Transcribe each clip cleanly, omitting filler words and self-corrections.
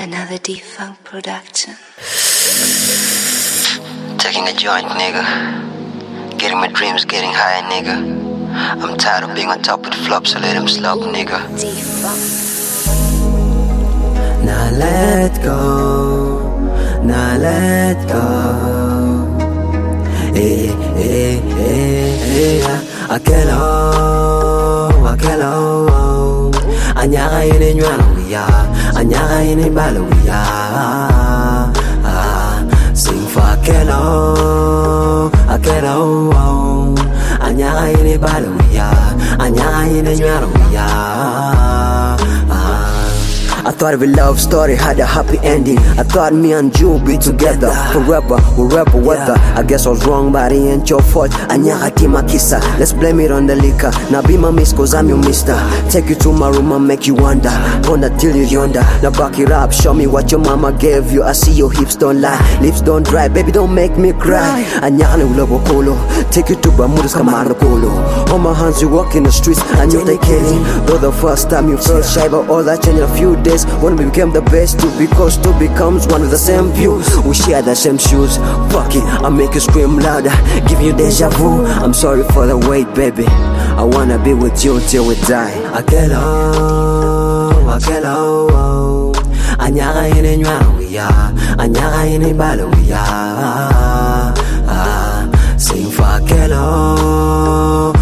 Another D-Funk production. Taking a joint, nigga. Getting my dreams, getting higher, nigga. I'm tired of being on top with flops, so let him slop, nigga. D-Funk. Now let go, now let go. Akelo, anyaka ine nywala wiya, anyaka ine bala wiya. Sing for akelo, anyaka ine bala wiya, anyaka ine nywala wiya. I thought every love story had a happy ending. I thought me and you be together forever, wherever, weather. I guess I was wrong, but it ain't your fault. Anyaka tima kissa, let's blame it on the liquor. Now be my miss, cause I'm your mister. Take you to my room and make you wonder. Wonder till you yonder. Now back it up, show me what your mama gave you. I see your hips don't lie, lips don't dry. Baby, don't make me cry. Anyaka ne ulobo kolo. Take you to Bermuda's Camaro Polo. On my hands, you walk in the streets and you take it. Though the first time you felt shy, but all that changed in a few days. When we became the best, two because two becomes one with the same views. We share the same shoes. Fuck it, I make you scream louder, give you deja vu. I'm sorry for the wait, baby. I wanna be with you till we die. Akelo, anyaka ine nywala wiya, anyaka ine bala wiya. Sing for akelo,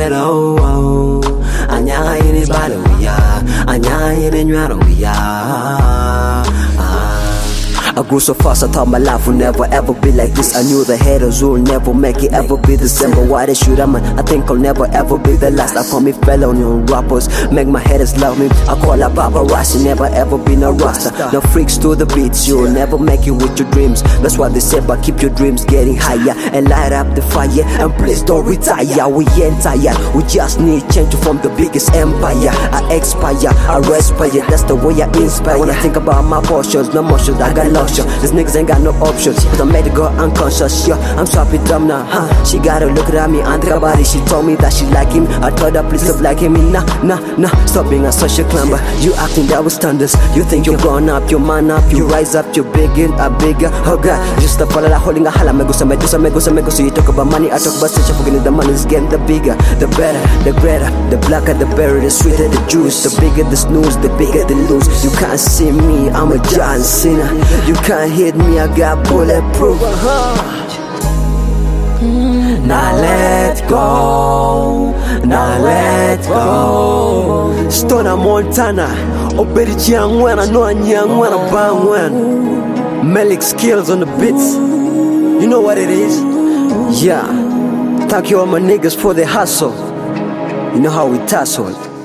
anyaka ine bala wiya, anyaka ine nywala wiya. I grew so fast, I thought my life would never ever be like this. I knew the haters will never make it ever be the same. But why they shoot at man? I think I'll never ever be the last. I call me felony on rappers, make my haters love me. I call her paparazzi, never ever been a rasta. No freaks to the beats, you'll never make it with your dreams. That's what they say, but keep your dreams getting higher and light up the fire. And please don't retire, we ain't tired. We just need change to form the biggest empire. I expire, I respire, that's the way I inspire. When I think about my portions, no motions, I got love. These niggas ain't got no options, cause I made the girl unconscious, yeah. I'm sorry dumb now, She gotta look at me and think about it. She told me that she like him. I told her please stop liking me. Nah, stop being a social climber. You acting that with standards. You think you're grown up, you're man up. You rise up, you're bigger, oh God. Just a follow holding a hala. Megusa. So you talk about money, I talk about such a forgetting the money is getting the bigger, the better, the greater. The blacker, the berry, the sweeter, the juice. The bigger the snooze, the bigger the lose. You can't see me, I'm a John Cena. You can't hit me, I got bulletproof. Now let go, now let go. Stoner Montana, Obedi Chiangwana, no Nyangwana Bangwan. Melik skills on the beats. You know what it is? Yeah. Thank you all my niggas for the hustle. You know how we tussle.